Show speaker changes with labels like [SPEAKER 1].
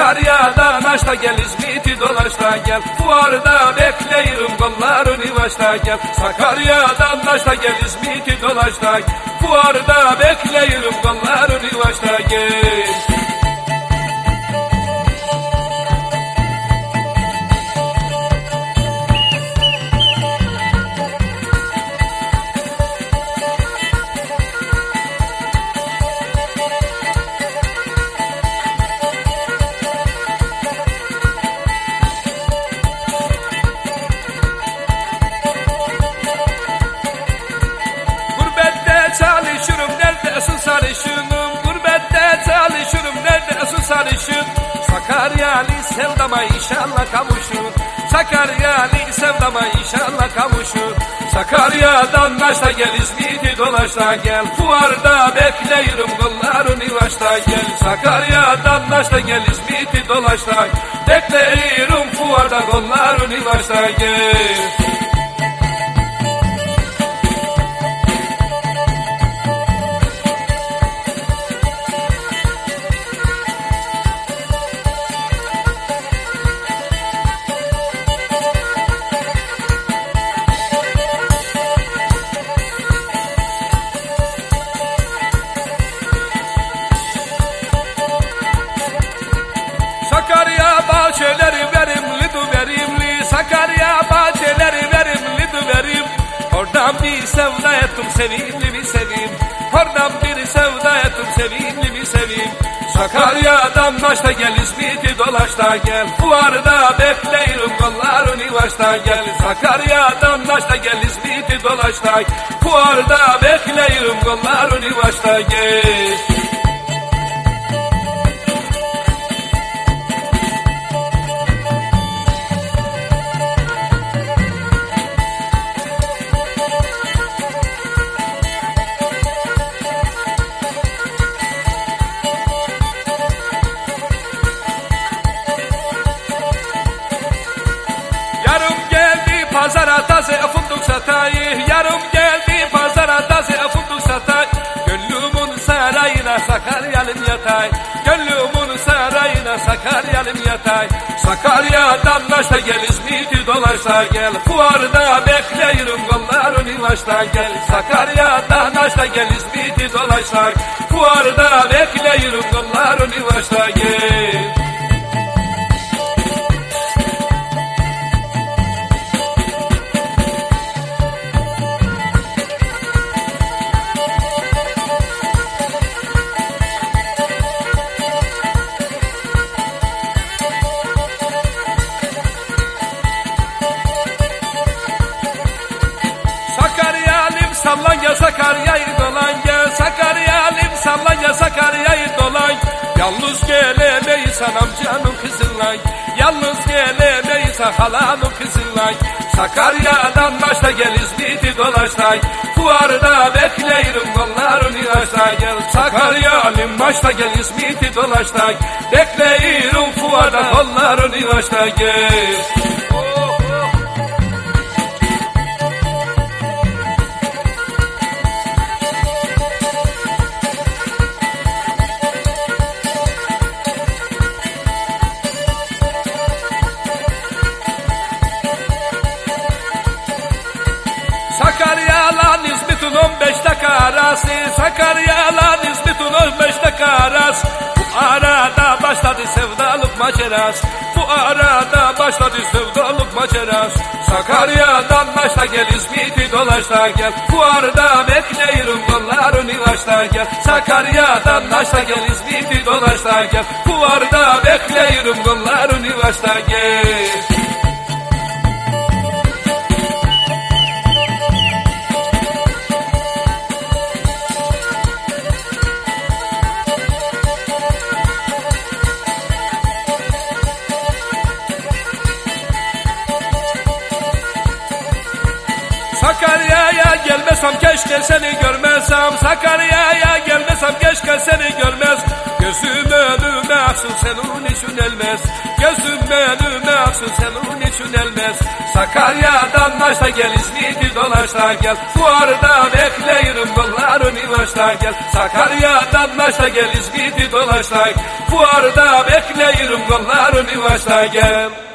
[SPEAKER 1] Sakarya'dan aç da gel, İzmit'i dolaş da gel. Fuarda bekleyirim, kollarını başta gel. Sakarya'dan aç da gel, İzmit'i dolaş da gel. Fuarda bekleyirim, kollarını başta gel. Çalışırım, neredesin sarışınım? Gurbette çalışırım, neredesin sarışın? Sakaryalı sevdama inşallah kavuşur. Sakaryalı sevdama inşallah kavuşur. Sakarya'dan aç da gel, İzmit'i dolaş da gel. Fuarda bekleyirim, kollarını başta gel. Sakarya'dan aç da gel, İzmit'i dolaş da gel. Bekleyirim, fuarda kollarını başta gel. Sakarya bahçeleri verimli du verimli, Sakarya bahçeleri verimli du verim. Oradan bir sevda ettim, sevimli mi sevim. Oradan bir sevda ettim, sevimli mi sevim. Sakarya'dan aç da gel, İzmit'i dolaş da gel. Fuarda bekleyirim, kollarını başta gel. Sakarya'dan aç da gel, İzmit'i dolaş da gel. Fuarda bekleyirim, kollarını başta gel. Pazara taze fındık satayım, yarım geldi pazara taze fındık satayım. Gönlümün sarayına Sakaryalım yatay, gönlümün sarayına Sakaryalım yatay. Sakarya'dan aç da gel, İzmit'i dolaş da gel. Fuarda bekleyirim, kollarını başta gel. Sakarya'dan aç da gel, İzmit'i dolaş da gel. Fuarda bekleyirim, kollarını başta gel. Sakaryalım sallan ya, Sakarya'yı dolan gel. Sakaryalım sallan ya, Sakarya'yı dolan. Yalnız gelemeyiz anam canım kızılay. Yalnız gelemeyiz halanım kızılay. Sakarya'dan aç da gel, İzmit'i dolaş da gel. Fuarda bekleyirim, kollarını aç da gel. Sakaryalım aç da gel, İzmit'i dolaş da gel. Bekleyirim, fuarda kollarını aç da gel. Sakarya'la İzmit'in 15 dakika arası, Sakarya'la İzmit'in 15 dakika arası. Bu arada başladı sevdalık maceras, bu arada başladı sevdalık maceras. Sakarya'dan aç da gel, İzmit'i dolaş da gel. Fuarda bekleyirim, kollarını başta gel. Sakarya'dan aç da gel, İzmit'i dolaş da gel. Fuarda bekleyirim, kollarını başta gel. Sakarya'ya gelmesem keşke seni görmesem. Sakarya'ya gelmesem keşke seni görmez. Gözüm önüme aksın senin için elmez. Gözüm önüme aksın senin için elmez. Sakarya'dan başla gel, İzmit'i dolaşla gel. Fuarda bekleyirim kollarını başla gel. Sakarya'dan başla gel, İzmit'i dolaşla gel. Fuarda bekleyirim kollarını başla gel.